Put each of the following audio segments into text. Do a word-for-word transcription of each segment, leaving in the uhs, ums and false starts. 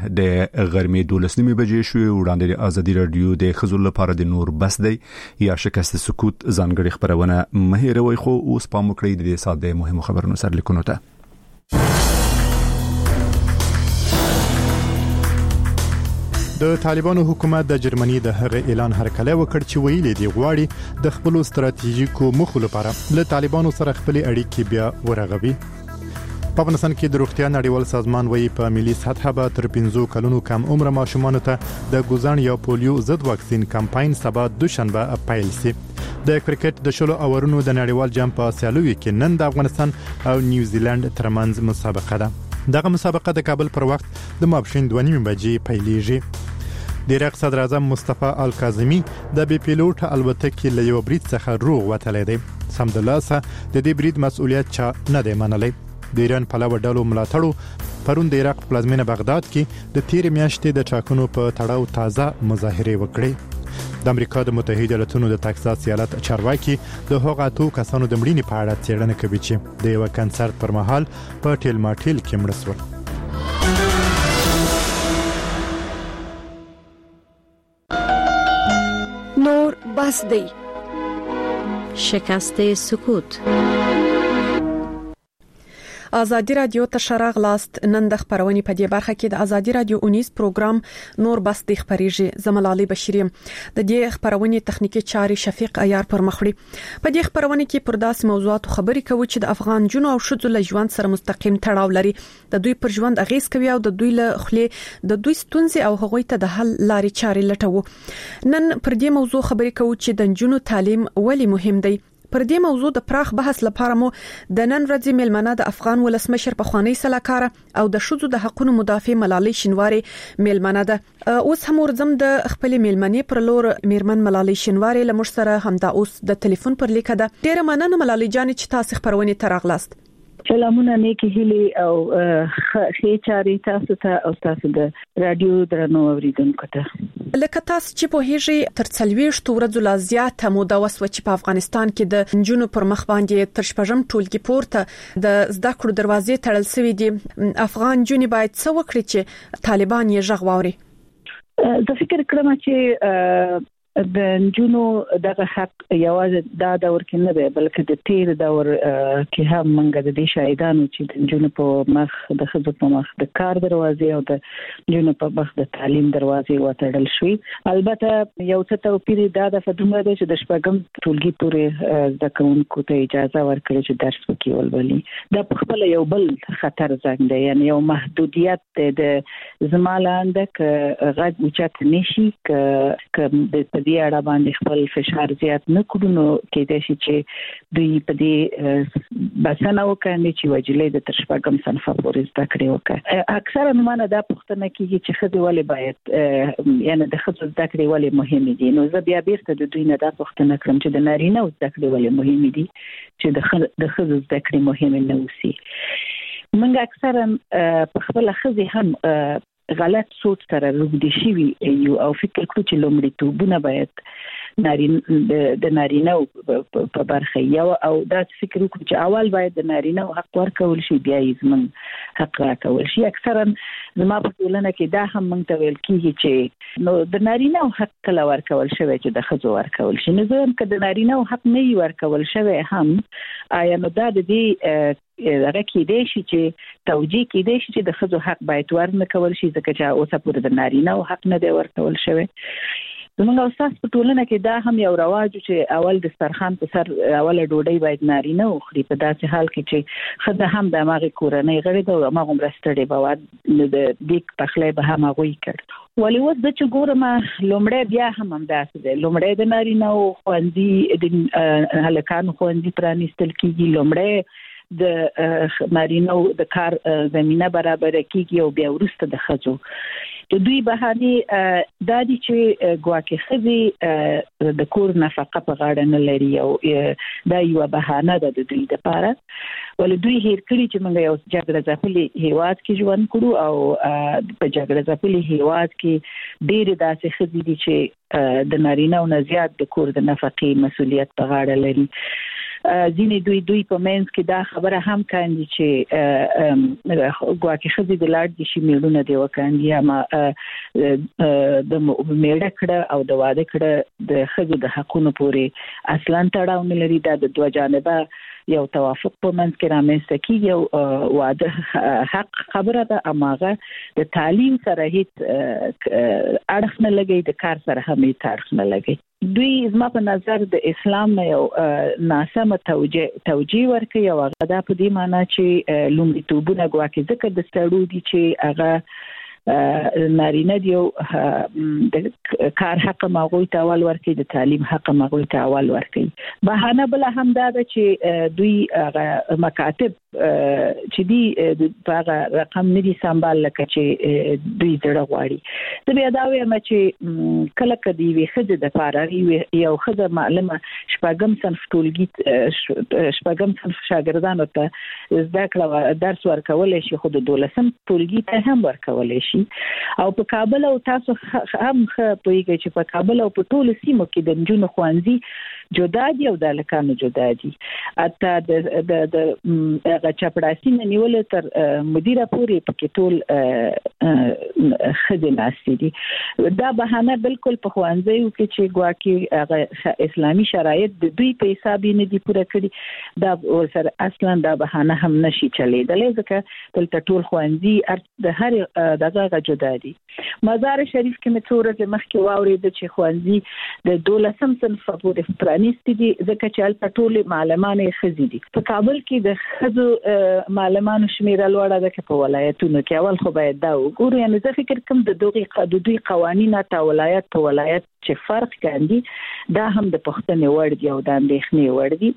د غرمې دولس نیمې بجې شوې. وړاندې د ازادي رادیو د ښځو لپاره د نور بس دی یا شکست سکوت ځانګړي خبرونه مهیروي، خو اوس پام وکړئ د دې ساده مهمو خبرونو سره لیکونو ته. د طالبانو حکومت د جرمني د هغه اعلان هرکلی وکړ چې ویلي دی غواړي د خپل ستراتیژیکو موخو لپاره له طالبانو سره خپل اړیکې بیا ورغوي. په افغانستان کې د روغتیا نړیوال سازمان وایي په ملي سطح به تر پنځو کلونو کم عمر ماشومانو ته د ګوزن یا پولیو ضد واکسین کمپاین سبا دوشنبه پیل شي. د کرکټ د شلو اورونو د نړیوال جام په سیالیو کې نن د افغانستان او نیوزیلند ترمنځ مسابقه ده. دغه مسابقه د کابل پر وخت د ماپښین دوه نیمې بجې پیلېږي. د عراق صدر اعظم مصطفی الکاظمی د بي پیلوټ الوتکې له یو برید څخه روغ وتلی دی. سمدلاسه د دې برید مسؤلیت چا نه دی منلی. د ایران پلوه ډلو ملاتړو پرون د عراق پلازمینه بغداد کې د تیر میاشتې د ټاکنو په تړاو تازه مظاهره وکړې. د امریکا د متحده ایالاتونو د تکساس ایالت چارواکي د هغو اتو کسانو د مړینې په اړه څېړنه کوي چې د یو کنسرت پر مهال په ټیل ماټیل کې مړه شول. نور بس دی. شکست سکوت. ازادي رادیو ته شراغ لاست. نن د خبرونې په دې برخه کې د ازادي رادیو اونیز پروګرام نور بس د خبريږي. زملالي بشيري د دې خبرونې تخنیکی چاري شفیق عیار پر مخړي. په دې خبرونې کې پر داسې موضوعات خبري کوي چې د افغان جنو او شذو له ژوند سره مستقیم تړاو لري. د دوی پر ژوند اغیز کوي او د دوی له خلی د دوی ستونزې او هغوی ته د حل لارې چاري لټوي. نن پر دې موضوع خبري کوي چې د جنو تعلیم ولې مهم دی. پر دې موضوع د پراخ بحث لپاره مو د نن ورځې ملمنه د افغان ولسمشر په خوانی سلاکار او د شذو د حقوقو مدافع ملالۍ شینواری ملمنه ده. اوس هم ورزم د خپل ملمنې پر لور میرمن ملالۍ شینواری لمر سره همدا اوس د ټلیفون پر لیکه ده. ډیره مننه ملالۍ جان چې تاسو خبرونه ترغلاست. سلامونه نیکی هیلی او خې چاري تاسو ته او تاسو د رادیو درنو اوریدونکو ته. لکه تاسو چې په هیڅ تر څلويشت ورځو لا زیاته موده وسوه چې په افغانستان کې د جنونو پر مخ باندې تر شپږم ټولګي پورته د زده کړو دروازې تړل شوې دي. افغان جنې باید څه وکړي چې طالبان یې ژغ واوري؟ زه فکر کوم چې د جنو دغه حق یوازې دا دور کې نه دی بلکې د تیر دور کې هم موږ د دې شاهدانو چې د جنو په مخ د خځو په مخ د کار دروازې او د جنو په مخ د تعلیم دروازې وتړل شوې. البته یو څه توپیر دا د فدومره دی چې د شپږم ټولګي پورې زده کوونکو ته اجازه ورکړي چې درس وکړي ولولي. دا په خپل یو بل خطر زنګ دی، یعنی یو محدودیت د زمالاند ک غږ اوچت نشي ک د دې اړه باندې خپل فشار زیات نه کړو نو کېدای شي چې دوی په دې بسنه وکړي چې وجلې د تر شپږم صنف پورې زده کړې وکړي. اکثره نمونه دا پوښتنه کیږي چې خځې ولې باید یعنی د خځو زده کړې ولې مهمه دي. نو زه بیا بیرته د دوی نه دا پوښتنه کوم چې د نارینه زده کړې ولې مهمه دي چې د خځو زده کړې مهمه نه وسی. موږ اکثره په خپل خځې هم غلط سوچ سره روږدي شي یو او فکر کړو چې لومړیتوبونه باید نارینه د نارینه په برخه یو او دا فکر وکړو چې اول باید د نارینه حق ورکول شي بیا یې زموږ حق راکول شي. اکثرا زما په ټولنه کې دا هم موږ ته ویل کیږي چې نو د نارینه حق کله ورکول شوی چې د ښځو ورکول شي. نو زه هم که د نارینه حق نه ورکول شوی هم آیا نو دا د دې هغه کېدای شي چې توجیه کېدای شي چې د ښځو حق باید ورنکول شي ځکه چې اوسه پورې د نارینه حق نه دی ورکول شوی. زموږ استاد په ټولنه کې دا هم یو رواج چې اول د سرخان په سر اوله ډوډۍ باید نارینه وخوري، په داسې حال کې چې ښځه هم د هغې کورنۍ غړې ده او هماغومره ستړې به وه نو د دیګ پخلی به هم هغوی کړ. ولې اوس زه چې ګورم لومړی بیا هم همداسې دی. لومړی د نارینهو ښوونځي د هلکانو ښوونځي پرانیستل کېږي، لومړی د نارینهو د کار زمینه برابره کېږي او بیا وروسته د ښځو. د دوی بهانې دا دي چې ګواکې ښځې د کور نفقه په غاړه نه لري او دا یوه بهانه ده د دوی دپاره. ولې دوی هیر کړي چې موږ یو جګړه ځپلي هیواد کې ژوند کړو او په جګړه ځپلي هیواد کې ډېرې داسې ښځې دي چې د نارینهو نه زیات د کور د نفقې مسؤلیت په غاړه لري. ځینې دوی دوی په منځ کې دا خبره هم کاندي چې ګواکې خزي د لاړ دي شي میړونه دی وکاندي اما د میړه کړه او د واده کړه د خزو د حقونو پورې اصلا تړاو نه لري. دا د دوه جانبه یو توافق په منځ کې رامنځته کیږي او واده حق خبره ده اما هغه د تعلیم سره هیڅ اړخ نه لګي، د کار سره هم هیڅ اړخ نه لګي. دوی زما په نظر د اسلام نه یو ناسمه توجیه توجیه ورکوي او هغه دا په دې معنی چې لومړیتوبونه ګواکې ځکه د ستړو دي چې هغه نارینه دی او د کار حق مغوي ته اول ورکړي، د تعلیم حق مغوي ته اول ورکړي. بهانه بل هم دا ده چې دوی مکاتب چې دی په هغه رقم ندي سمبال لکه چې دوی زړه غواړي. زه بیا دا وایم چې کله کدی وي خځه د فارغي یو خځه معلمه شپږم صنف ټولګي شپږم صنف شاګردانو ته زده کړه درس ورکول شي، خو د دولسم ټولګي ته هم ورکول شي. او په کابل او تاسو هم پوهیږئ چې په کابل او په ټولو سیمو کې د نجونو ښوونځي جدا دي او د هلکانو جدا دي. حتی د د چپړاسي نه نیول تر مدیره پورې پکې ټول ښځې ناستې دي. دا بهانه بالکل په ښوونځیو کې چې ګواکې اسلامي شرایط د دوی په حساب نه دي پوره کړي، دا ورسره اصلا دا بهانه هم نشي چلیدلی ځکه دلته ټول ښوونځي د هر دغه جدا دي. مزار شریف کې مې څو ورځې مخکې واورېده چې ښوونځي د دولسم صنف پورې پرانیستي دي ځکه چې هلته ټول معلمان یې ښځې دي. په کابل کې د ښځو معلمانو شمیره لوړه ده که په ولایتونو کې؟ اول خو باید دا وګورو. یعنې زه فکر کوم د دغې د دوی قوانین حتی ولایت په ولایت چې فرق کاندي دا هم د پوښتنې وړ دي او د اندېښنې وړ دي.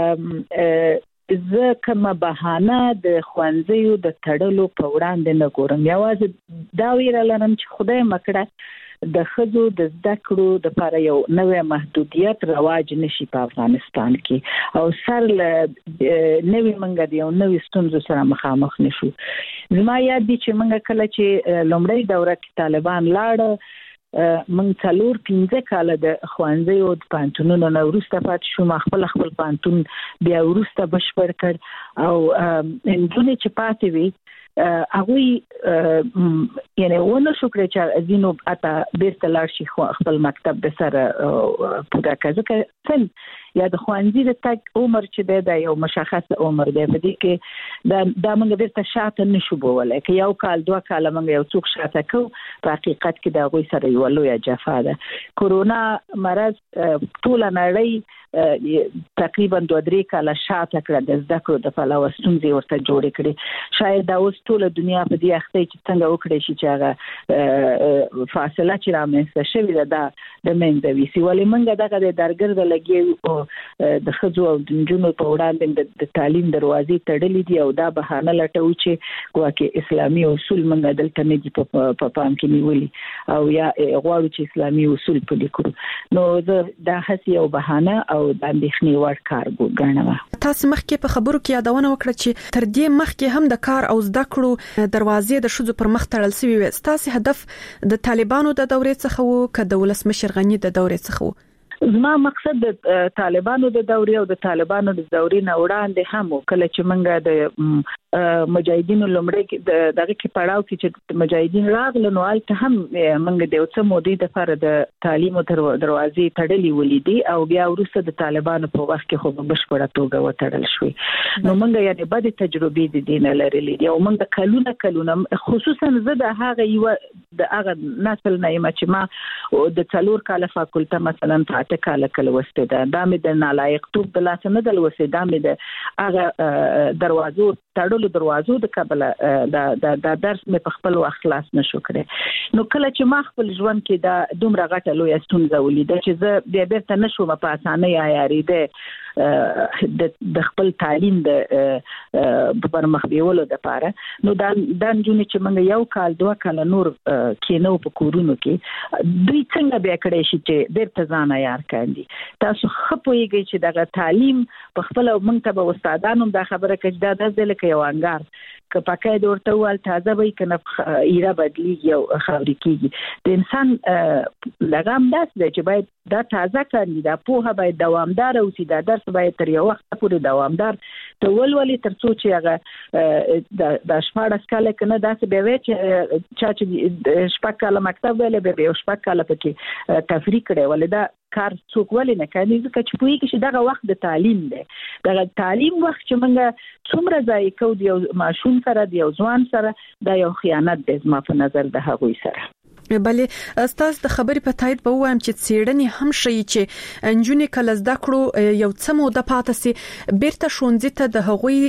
زه کومه بهانه د ښوونځیو د تړلو په وړاندې نه ګورم. یوازې دا ویره لرم چې خدای مکړه د ښځو د زده کړو لپاره یو نوې محدودیت رواج نشي په افغانستان کې او سر له نوې منګه دی او نوې ستونزو سره مخامخ نشو. زما یاد دي چې موږ کله چې لومړی دوره کې طالبان لاړه من څلور پنځه کاله د ښوونځیو د پوهنتونونو نه وروسته پاتې شوم. خپل خپل پوهنتون بیا وروسته بشپړ کړ او نجونې چې پاتې وي هغوی یعنی ونه شو کړی چې ځینو اته بیرته لاړ شي خپل مکتب د سره پوره کړي ځکه څنګه یا د ښوونځي د تګ عمر چې دی دا یو مشخص عمر دی. په دې کې دا دا موږ بیرته شاته نشو بولی که یو کال دوه کاله موږ یو څوک شاته کوو په حقیقت کې د هغوی سره یوه لویه جفا ده. کورونا مرض ټوله نړۍ تقریبا دوه درې کاله شاته کړه د زده کړو د پلوه ستونزې ورته جوړې کړې. شاید دا اوس ټوله دنیا په دې اخته چې څنګه وکړی شي چې هغه فاصله چې رامنځته شوې ده دا د منځه ویسي. ولې موږ دغه د درګرده لګیو د ښځو او د نجونو په وړاندې د تعلیم دروازې تړلې دي او دا بهانه لټوو چې ګواکې اسلامي اصول موږ دلته نه دي په پام کې نیولي او یا غواړو چې اسلامي اصول پلي کړو. نو زه دا هسې یو بهانه او د اندېښنې وړ کار ګڼم. تاسو مخکې په خبرو کې یادونه وکړه چې تر دې مخکې هم د کار او زده کړو دروازې د ښځو پر مخ تړل شوې وې. ستاسو هدف د طالبانو د دورې څخه وو که د ولسمشر غني د دورې څخه وو؟ زما مقصد د طالبانو د دورې او د طالبانو د دورې نه وړاندې هم کله چې موږ د مجاهدینو لومړی دغه کې پړاو کې چې مجاهدین راغله نو هلته هم موږ د یو څه مودې دپاره د تعلیمو دروازې تړلې ولیدې او بیا وروسته د طالبانو په وخت کې خو په بشپړه توګه وتړل شوې. نو موږ یعنې بدې تجربې د دې نه لرلې دي او موږ کلونه کلونه خصوصا زه د هغه یوه د هغه نسل نه یم چې ما د څلور کاله فاکولته مثلا اته کاله کله وسته ده دا مې د نالایقتوب د لاسه نه دل وسه دا مې د هغه دروازو تړلو دروازو د کابل دا د درس مې په خپل وخت خلاص نشو کړی. نو کله چې ما خپل ژوند کې دا دومره غټه لویه ستونزه ولیده چې زه بیا بیرته نشوم په اسانۍ عیارېده د خپل تعلیم د پرمخ بیولو دپاره. نو دا دا نجونې چې موږ یو کال دوه کاله نور کېنو په کورونو کې دوی څنګه بیا کړی شي چې بیرته ځان عیار کاندي. تاسو ښه پوهېږئ چې دغه تعلیم په خپله موږ ته به استادانو هم دا خبره کوي چې دا داسې دی لکه یو انګار کپاکای ورته ول تازه وي کنه ایره بدلیږي او خاوري کیږي. د انسان لګام داس دی چې باید دا تازه کړي، دا پوهه باید دوامدار اوسي، دا درس باید تر یو وخت پورې دوامدار ته ولولي تر څو چې هغه د شپږ کاله کنه داسې به وي چې چا چې شپږ کاله مکتب ویل به یو شپږ کاله پکې تفریق کړي ولدا کار څوک ولې نه کوي ځکه چې پوهیږي چې دغه وخت د تعلیم دی. دغه تعلیم وخت چې موږ څومره ځای کو دی یو ماشوم سره دی یو ځوان سره دا یو خیانت دی زما په نظر د هغوی سره. بلې استاد د خبرې په تایید به وایم چې څېړنې هم شي چې انجونې کله زده کړو یو څه موده پاتې سي بیرته ښوونځي ته د هغوی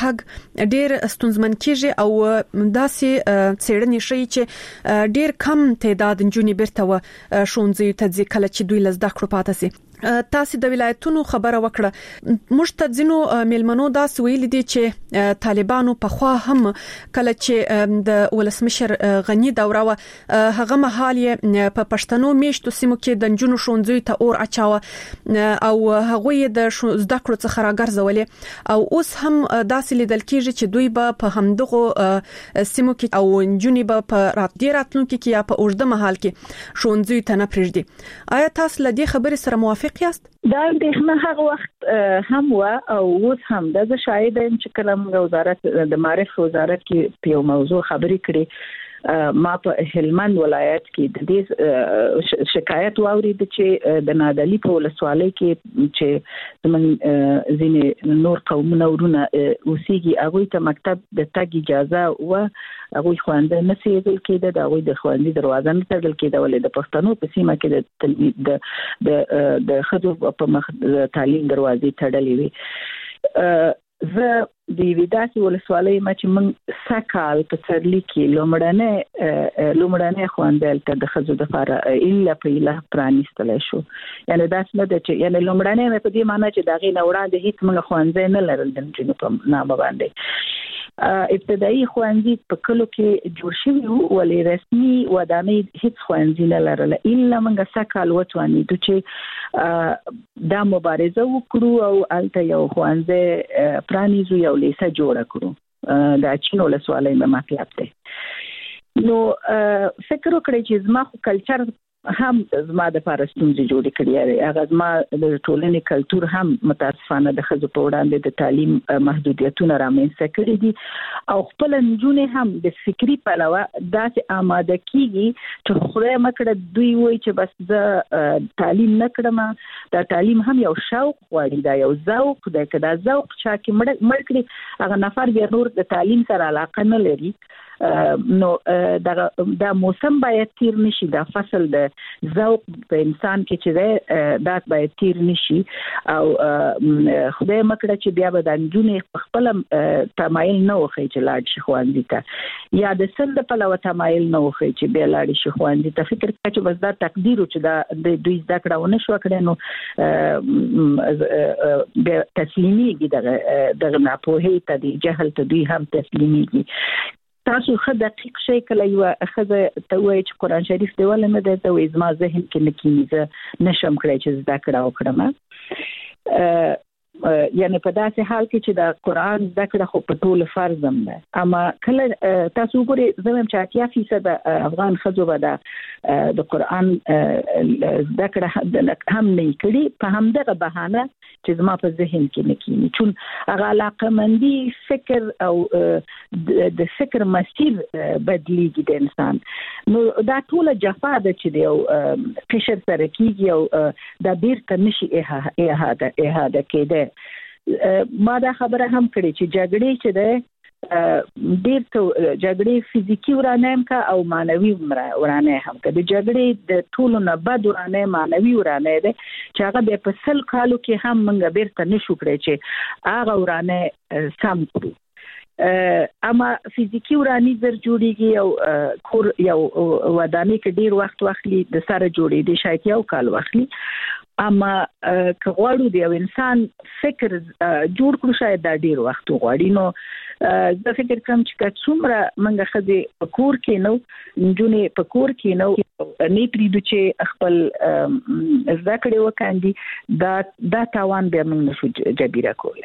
تګ ډېر ستونزمن کیږي او داسې څېړنې شي چې ډېر کم تعداد انجونې بیرته و ښوونځي ته ځي کله چې دوی لزده کړو پاتې سي. تاسو د ولایتونو خبره وکړه، موږ ته ځینو میلمنو دا ویل دي چې طالبانو په خوا هم کله چې د ولسمشر غنی دوره و هغه مهال یې په پښتنو میشتو سیمو کې د جنونو شونځوي ته اور اچاوه او هغه د زده کړو څخه راګرځولې او اوس هم داسې لیدل کېږي چې دوی به په همدغه سیمو کې او جنونی به په راتګ راتلونکو کې یا په اوږده مهال کې شونځوي ته نه پرېږدي. آیا تاسو له دې خبرې سره موافق یاست؟ دا اندېښنه هغه وخت هم و او اوس هم د زه شاهد یم چې کله موږ وزارت د معرف وزارت کې په یو موضوع خبرې کړې ما په هلمند ولایت کې د دې شکایت واورید چې د نادعلي په ولسوالۍ کې چې زموږ ځینې نور قومونه ورونه اوسېږي هغوی ته مکتب د تګ اجازه و هغوی خوانده نه سیدل کېده د هغوی د خوانده دروازه نه تړل کېده ولې د پښتنو په سیمه کې د د د خځو په مخ تعلیم دروازې تړلې وي. زه د ویداسي ولسوالۍ ما چې من سکال په سرلی کې لومړنه لومړنه خواندل ته د خځو د لپاره الا په اله پرانیستل شو. یعنی دا څه د چې یعنی لومړنه په دې معنی چې دغه نوړان د هیڅ موږ خوانځي نه لرل د جنو په نامه باندې. ابتدایي خوانځي په کلو کې جوړ شوی وو ولې رسمي ودانۍ هیڅ خوانځي نه لرل الا موږ سکال وټوانی د چې دا مبارزه وکړو او الته یو خوانځي پرانیزو یو لیسه جوړه کړو د چینو لسوالۍ مطلب دی. نو فکر وکړئ چې زما خو کلچر هم زما د پارستونځي جوړ کړی هغه زما د ټولنې کلچر هم متاسفانه د خځو په وړاندې د تعلیم محدودیتونه رامنځته کړي دي او خپل نجونې هم د فکری پلوه داسې آماده کیږي چې خدای مکړه دوی وایي چې بس زه تعلیم نه کړم دا تعلیم هم یو شوق غواړي دا یو ذوق دی که دا ذوق چا کې مړ کړي هغه نفر بیا نور د تعلیم سره علاقه نه لري. نو دا دا موسم باید تیر نشي دا فصل د ذوق په انسان کې چې دا باید تیر نشي او خدای مکړه چې بیا به د جنونې خپل تمایل نه وخی چې لاړ شي خوانځي ته یا د سند په لور تمایل نه وخی چې بیا لاړ شي خوانځي ته فکر کوي چې بس دا تقدیر چې دا د دوی زده کړه ونه شو کړي نو د تسلیمي دغه دغه ناپوهي ته د جهل ته دوی هم تسلیمي. تاسو خه دقیق شي کله یو خزه ته وایي چې قرآن شریف دی ولې نه دی ته وایي زما ذهن کې نکېږي نشم کړی چې زده کړه وکړم. یعنی په داسې حال کې چې د قرآن زده کړه خو په ټول فرض هم ده اما کله تاسو ګورئ زموږ چې اتیا فیصد افغان ښځو به د قرآن زده کړه هم نه کړي په همدغه بهانه چې زما په ذهن کې نه کېږي چون هغه علاقمندي فکر او د فکر مسیر بدلیږي د انسان. نو دا ټول جفا ده چې دی او قشر سره کېږي او دا بیرته نشي احاده احاده کېده. ما دا خبره هم کړې چې جګړې چې ده ډېر ته جګړې فزیکی ورانه کا او مانوي ورانه هم که د جګړې د ټولو نه بد ورانه مانوي ورانه ده چې هغه به په سل کالو کې هم موږ بیرته نشو کړی چې هغه ورانه سم کړو. اما فزیکی ورانی زر جوړیږي او کور یو ودانۍ کې ډیر وخت واخلي د سره جوړې دي شاید یو کال واخلي اما که غواړو د یو انسان فکر جوړ کړو شاید دا ډیر وخت غواړي. نو زه فکر کوم چې څومره موږ خځې په کور کې نو نجونې په کور کې نو نه پریدو چې خپل زده کړې وکاندي دا دا تاوان به موږ نشو جبیره کولای.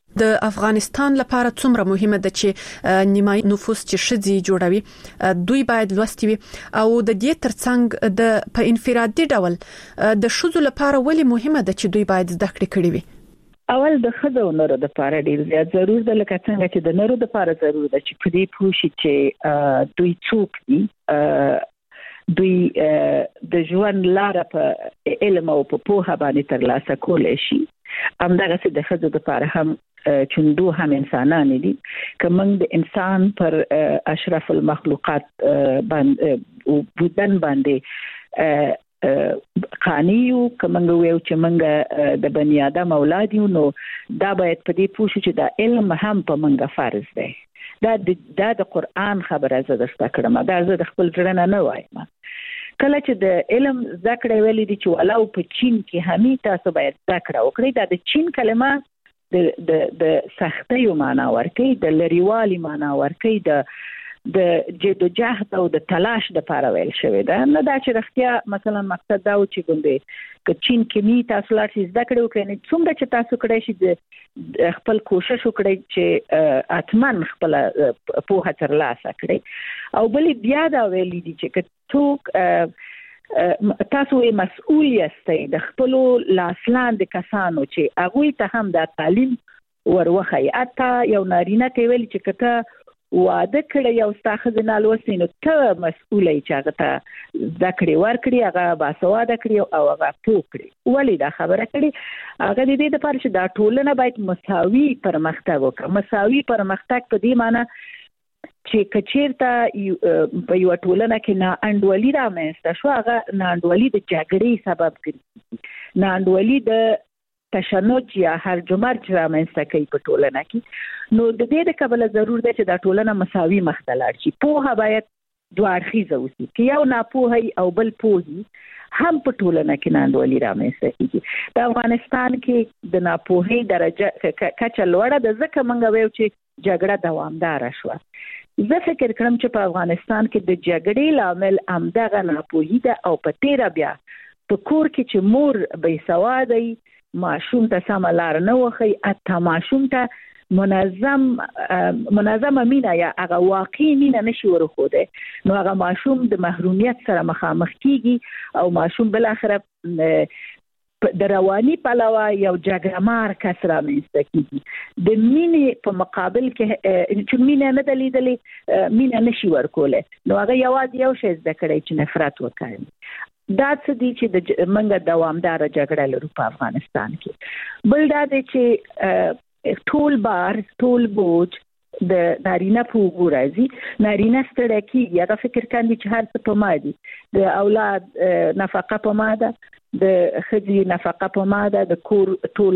د افغانستان لپاره څومره مهمه ده چې نیمای نفوس چې شذي جوړوي دوی باید لوستي وي او د دې ترڅنګ د په انفرادي ډول د شذو لپاره ولې مهمه ده چې دوی باید زده کړې کړي وي؟ اول د خزو نورو د لپاره ډیر زیات ضروري ده، لکه څنګه چې د نورو د لپاره ضروري ده چې په دې پوښي چې دوی څوک دي، دوی د ژوند لار په علم او په پوهه باندې ترلاسه کولای شي. همدغه څه د خزو د لپاره هم چوندو هم انسانان دي، کوم د انسان پر اشرف المخلوقات باندې او بودن باندې قانیو کومنګ ویو چې منګه د بنی آدم اولاد یو، نو دا باید په دې پوښتنه چې دا علم هم په منګه فرض دی. دا د د قرآن خبره زده کړم، دا زه د خپل ځړنه نه وایم. کله چې د علم ذکر ویلي دي چې ولاو په چین کې همي تاسو باید ذکر وکړئ، دا د چین کلمه د د د سختۍ معنا ورکوي، د لریوالي معنا ورکوي، د د جدوجهد او د تلاش د لپاره ویل شوی ده. نه دا چې رښتیا مثلا مقصد دا و چې ګوندې ک چین کې می تاسو لار شي زده کړو کنه څومره چې تاسو کړئ شي د خپل کوشش وکړئ چې اتمن خپل په هتر لاسه کړئ. او بل بیا دا ویل دي چې څوک تاسو یې مسؤل یاستئ د خپل لاسلاند کسانو چې هغه ته هم د تعلیم وروخی. اته یو نارینه ته ویل چې کته واده کړی یو ستاخذ نه لوسي نو ته مسؤلې چې هغه ته ذکر ورکړي، هغه باسواده کړی او هغه پوکړي. ولی دا خبره کړي هغه د دې لپاره چې دا ټولنه باید مساوي پرمختګ وکړي. مساوي پرمختګ په دې معنی چې کچیرته په یو ټولنه کې نه انډولي رامنځته شو، هغه نه انډولي د جګړې سبب ګرځي، نه انډولي د تشنج یا هرج و مرج رامنځته کوي په ټولنه کې. نو د دې د کبله ضرور ده چې دا ټولنه مساوي مخ ته لاړ شي. پوهه باید دوه اړخیزه وي، چې یو ناپوهي او بل پوهي هم په ټولنه کې ناندولي رامنځته کیږي. د افغانستان کې د ناپوهي درجه کچه لوړه ده، ځکه موږ وایو چې جګړه دوامدار شوه. زه فکر کوم چې په افغانستان کې د جګړې لامل همدغه ناپوهي ده او په تیره بیا په کور کې چې مور بې سوادي ماشوم ته سم لار نه وخی، اته ماشوم ته منظم منظمه مینا یا هغه واقعي مینا نشي ورخوده، نو هغه ماشوم د محرومیت سره مخامخ کیږي او ماشوم بل اخره د رواني پلوه یو جګړمار کس رامنځته کیږي. د مینې په مقابل کې چې مینه نه دلیدلې مینه نشي ورکوله، نو هغه یوازې یو شی زده کړی چې نفرت وکړي. دا څه دي چې د منګه دوامدار جګړه لرو په افغانستان کې. بل دا دی چې ټول بار ټول بوج د نارینه په وګړو راځي، نارینه ستړی کیږي، هغه فکر کوي چې هر څه په ما دي، د اولاد نفقه په ما ده، د خځې نفقه په ما ده، د کور ټول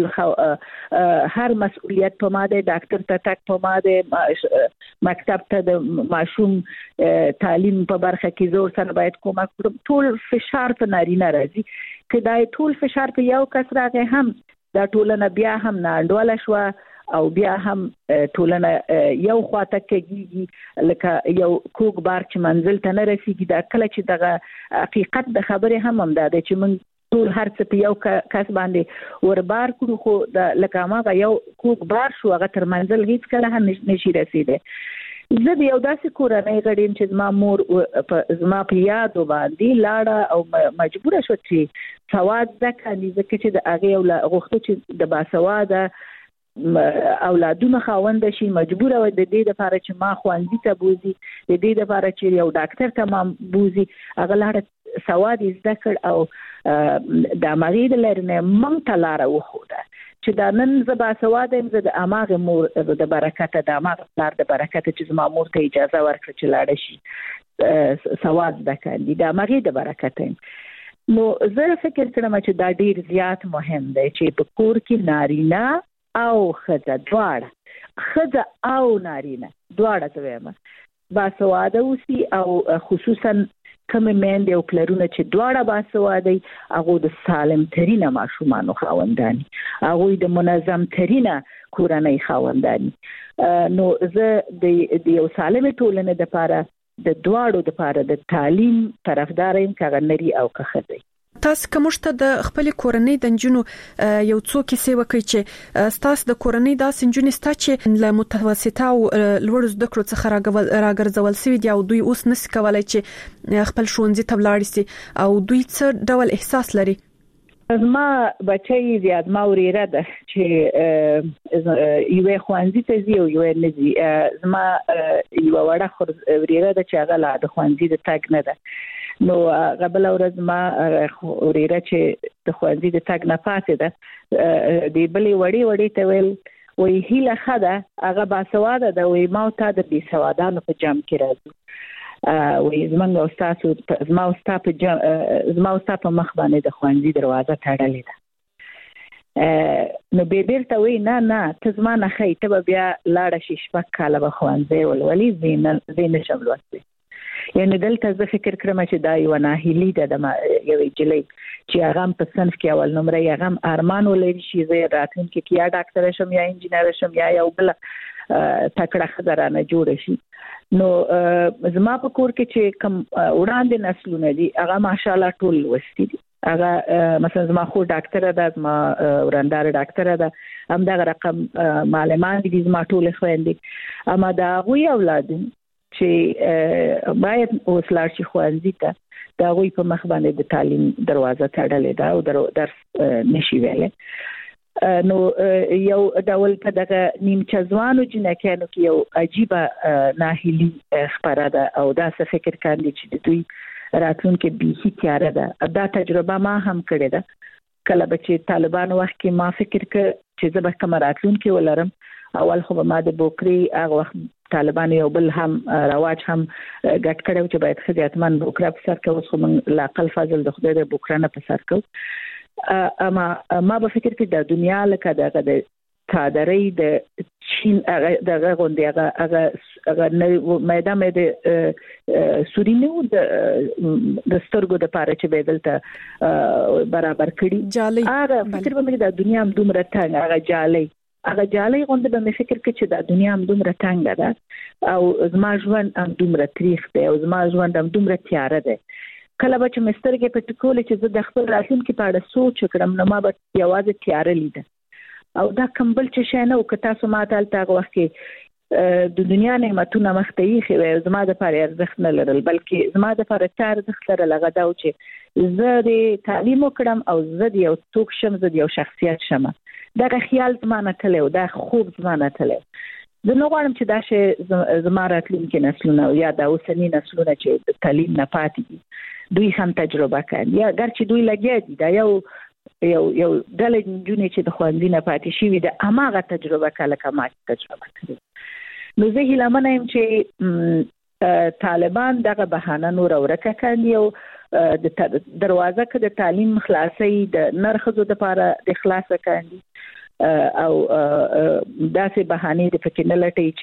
هر مسؤلیت په ما ده، ډاکټر ته تک په ما ده، مکتب ته د ماشوم تعلیم په برخه کې زور سره باید کومک وکړم. ټول فشار په نارینه راځي. که دا ټول فشار په یو کس راغی هم دا ټولنه بیا هم نه انډوله شوه او بیا هم ټولنه یو خواته کېږي لکه یو کوګ بار چې منزل ته نه رسیږي. دا کله چې دغه حقیقت د خبرې هم هم دا دی چې موږ ټول هر څه په یو کس باندې وربار کړو، خو د لکه ماغه یو کوګ بار شو هغه تر منزل هیڅ کله هم نشي رسیدي. زه د یو داسې کورنۍ غړیم چې زما مور زما په یادو باندې لاړه او مجبوره شو چې سواد زکه ځکه چې د هغه یو غوښتو چې د باسواده اولادونه خاوند شي، مجبوره و د دې لپاره چې ما خوانځي ته بوزي، د دې لپاره چې یو ډاکټر ته ما بوزي، هغه لاړه سواد زده کړ او د مغید لرنه مونږ ته لار وخوده چې دا نن زبا سواد هم د اماغه مور د برکت د اماغه لار د برکت چې زما مور ته اجازه ورکړه چې لاړ شي سواد د کاندي د اماغه د برکت. نو زه فکر کوم چې دا ډیر زیات مهم دی چې په کور کې نارینه او خزه دواړه خزه او نارینه دواړه ته وایم باسواده اوسي، او خصوصا کوم مېندې او پلرونه چې دواړه باسواده هغه د سالم ترینه ماشومانو خاوندانی، هغه د منظم ترینه کورنۍ خاوندانی. نو زه د یو سالم ټولنې لپاره د دواړو لپاره د تعلیم طرفدار یم، کغه نری او کخدي. تاسو کومشته د خپل کورنۍ د جنونو یو څو کیسې وکړي چې تاسو د کورنۍ د سنجونې ستا چې له متوسطه او لوړ زده کړو څخه راګرځول سوي دي او دوی اوس نس کولای چې خپل ښوونځي ته ولاړ شي او دوی څه ډول احساس لري؟ زما بچي زیات ما وريره ده چې یو خوانزي ته زی او یو نه زی زما یو وړه خور وريره ده چې هغه لا د خوانزي د تاګ نه ده نو قبل ورځ ما وريره چې د خوانزي د تاګ نه پاتې ده دی بلې وړي وړي ته ویل وی هیله خده هغه باسواده ده وی ما ته د بي سوادانو په جام کې راځي وی زمونږ استاد زما استاد په زما استاد په مخ باندې د خوانزي دروازه تړلې ده نو به بیرته وی نه نه ته زما نه خې ته بیا لاړه شي شپږ کاله به خوانزي ولولي زین زین شملوسي یعنی دلته زه فکر کړم چې دا یو ناهیلی ده د یو جلې چې هغه په صنف کې اول نمبر یې هغه ارمان ولري چې زه راتلونکي کې یا ډاکټر شم یا انجینر شم یا یو بل تکړه خزرانه جوړ شي نو زما په کور کې چې کم وړاندې نسلونه دي هغه ماشاءالله ټول وستي دي هغه مثلا زما خو ډاکټر ده ما ورندار ډاکټر ده هم دا رقم معلمان دي زما ټول خويندې اما دا غوي اولاد چې باید اوسلار شي خوانزي ته دا غوي په مخ باندې د تعلیم دروازه تړلې ده او درس نشي ویلې نو یو ډول په دغه نیمچه ځوانو جنکانو کې یو عجیبه ناهیلی خبره ده او دا څه فکر کاندي چې دوی راتلونکي به تیار ده دا تجربه ما هم کړې ده کله چې طالبان وخت کې ما فکر ک چې زه به کوم راتلونکي ولرم اول خو ما د بوکری هغه وخت طالبان یو بل هم رواج هم ګټ کړو چې باید خدمتمن بوکرا په سر کې اوس خو من لا قل فضل د خدای د بوکرا نه په سر کې اما ما به فکر کې د دنیا لکه دغه د کادري د چین دغه غونډه هغه هغه هغه میدان د سورینو د د سترګو د پاره چې بدلته برابر کړي هغه فکر به د دنیا هم دومره څنګه هغه جالي هغه جالي غونډه به مې فکر کې چې د دنیا هم دومره څنګه ده او زما ژوند هم دومره تاریخ دی او زما ژوند هم دومره تیار دی کله به چې مسترګې په ټکول چې زه د خپل راتلونکي په اړه سوچ وکړم نو ما به یوازې تیار لیده او دا کمبل چې شنه او که تاسو ما ته تاسو وخت کې د دنیا نعمتونه مختې خو زما د پاره ارزښت نه لرل بلکې زما د پاره چار ارزښت لرل هغه دا چې زه د تعلیم وکړم او زه د یو څوک شم زه د یو شخصیت شم دا خیال زمانه تلو دا خوب زمانه تلو زه نو غواړم چې دا شی زما راتلونکي نسلونه یا دا اوسنی نسلونه چې د تعلیم نه پاتې دي دوی هم تجربه کوي یا ګرچې دوی لګیا دي دا یو یو یو ډله جنونی چې د خوندې نه پاتې شي د اماغه تجربه کله کما تجربه کوي نو زه هیله منم چې طالبان دغه بهانه نور ورکه کوي او د دروازه کې د تعلیم خلاصي د نرخذو د لپاره د خلاصه کوي او داسې بهانه د فکر نه لټي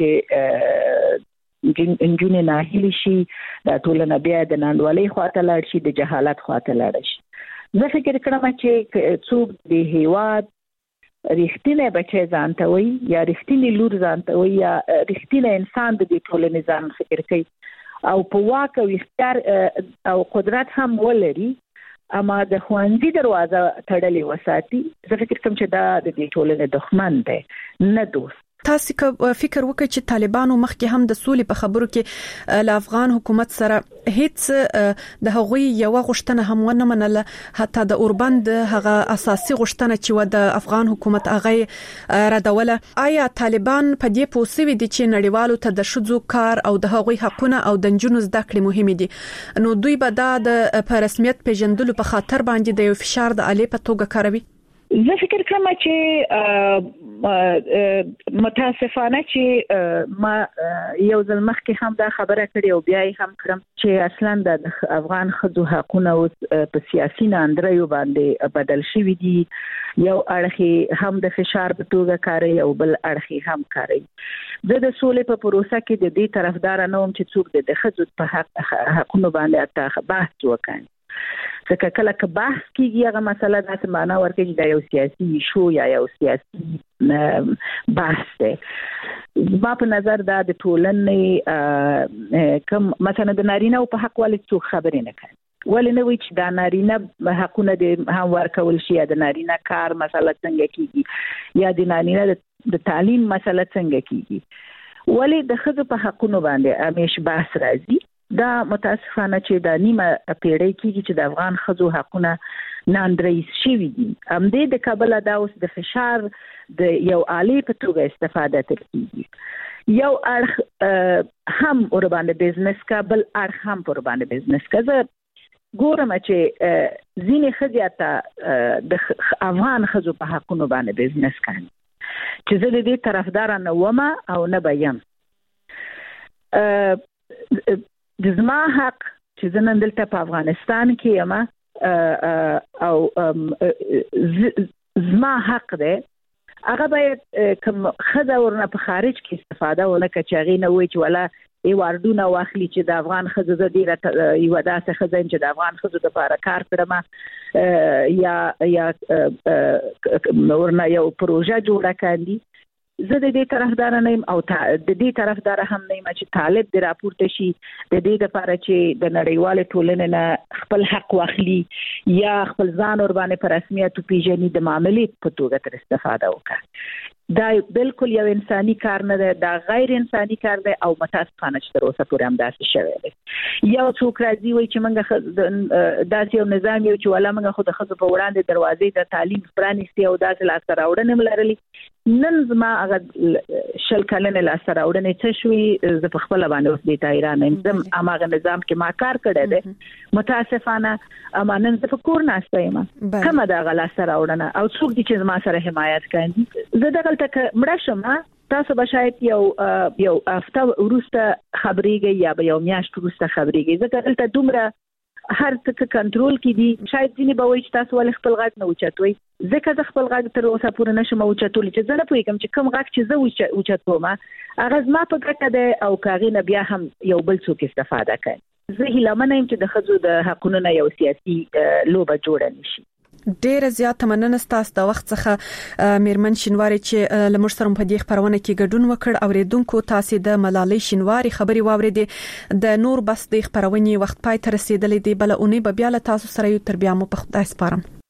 چې انجونې نه هلي شي د ټولنه بیا د ناندوالۍ خواته لاړ شي د جهالت خواته لاړ شي زه فکر کوم چې څوک د هیواد رښتینی بچی ځان ته وي یا رښتینی لور ځان ته وي یا رښتینی انسان د دې ټولنې ځان فکر کوي او په واک او اختیار او قدرت هم ولري اما د خوانزي دروازه تړلې وساتي زه فکر کوم چې دا د دې ټولنې دښمن دی نه دوست تاسو که فکر وکړئ چې طالبانو مخکې هم د سولې په خبرو کې ل افغان حکومت سره هیڅ د هغوی یو غوښتنه هم ونه منله حتی د اوربند هغه اساسي غوښتنه چې و د افغان حکومت هغه ردوله آیا طالبان په دې پوسوي دي چې نړیوالو ته د شذو کار او د هغوی حقونه او د جنونو زده کړې مهمه دي نو دوی به دا د په رسمیت پیژندلو په خاطر باندې د یو فشار د الی په توګه کاروي زه فکر کوم چې متاسفانه چې ما یو ځل مخکې هم دا خبره کړې او بیا یې هم کړم چې اصلا د افغان ښځو حقونه اوس په سیاسي ناندریو باندې بدل شوي دي یو اړخ هم د فشار په توګه کاروي او بل اړخ هم کاروي زه د سولې په پروسه کې د دې طرفدار نه وم چې څوک د ښځو په حق حقونو باندې بحث وکړي ځکه کله که بحث کیږي هغه مسله د معنا ورکړي چې دا یو سیاسي شو یا یو سیاسي بحث دی ما په نظر دا د ټولنې کوم مثلا د نارینه په حق ولې څوک خبرې نه کوي ولې نه وي چې د نارینه حقونه د هم ورکول شي، یا د نارینه کار مسله څنګه کیږي، یا د نارینه د تعلیم مسله څنګه کیږي. ولې د ښځو په حقونو باندې همیش بحث راځي؟ دا متاسفانه چې د نیمه پیړۍ کېږي چې د افغان ښځو حقونه ناندریز شوي دي. همدې د کابل دا اوس د فشار د یو آلې په توګه استفاده کیږي. یو اړخ هم ور باندې بزنس کا، بل اړخ هم ور باندې بزنس کا. زه ګورم چې ځینې ښځې ته د افغان ښځو په حقونو باندې بزنس کوي، چې زه د دې طرفدار نه وم او نه به یم. د زما حق چې زه نن دلته په افغانستان کې یم او زما حق دی، هغه باید کوم ښځه ورنه په خارج کې استفاده ونه کړي چې هغې نه وایي چې ولا ایواردونه واخلي چې د افغان ښځو زه ډېره یوه داسې ښځه یم چې د افغان ښځو دپاره کار کړم، یا یا ورنه یو پروژه جوړه کاندي. زه د دې طرفدار نه یم او د دې طرفدار هم نه یم چې طالب د راپورته شي د دې لپاره چې د نړیوال ټولنې نه خپل حق واخلي یا خپل ځان ور باندې په رسمیت پیژني، د معاملې په توګه تر استفاده وکړي. دا بالکل یو انساني کار نه دی، دا غیر انساني کار دی او متاسفانه چې تر اوسه پورې هم داسې شوی دی. یو څوک راځي وایي چې موږ داسې یو نظام یو چې ولا موږ خو د ښځو په وړاندې دروازې د تعلیم پرانیستې او داسې لاسته راوړنې م لرلې. نن زما هغه شل کلنې لاسته راوړنې څه شوي، زه په خپله باندې اوس دې ته حیرانه یم. زه هماغه نظام کې ما کار کړی دی، متاسفانه اما نن زه په کور ناسته یم. کومه د هغه لاسته راوړنه او څوک دي چې زما سره حمایت کوي؟ زه دغلته مړه شم، تاسو به شاید یو یو هفته وروسته خبرېږئ یا به یو میاشت وروسته خبرېږئ. ځکه دلته دومره هر څه کنټرول کې دي. شاید ځینې به وایي چې تاسو ولې خپل غږ نه اوچتوئ. ځکه زه خپل غږ تر اوسه پورې نشم اوچتولی، چې زه نه پوهېږم چې کوم غږ چې زه اوچتوم هغه زما په ګټه دی او که هغې نه بیا هم یو بل څوک استفاده کوي. زه هیلهمنه یم چې د ښځو د حقونو نه یو سیاسي لوبه جوړه نه شي. ډیره زیاته مننه ستاسو د وخت څخه میرمن شینواری چې لمر سره په دې خبرونه کې ګډون وکړ. اوریدونکو تاسو د ملالۍ شینواری خبري واوریدې. د نور بس د خبرونې وخت پای ته رسیدلې دی، بل اونۍ به بیا له تاسو سره یو تر بیا مو په خدای سپارم.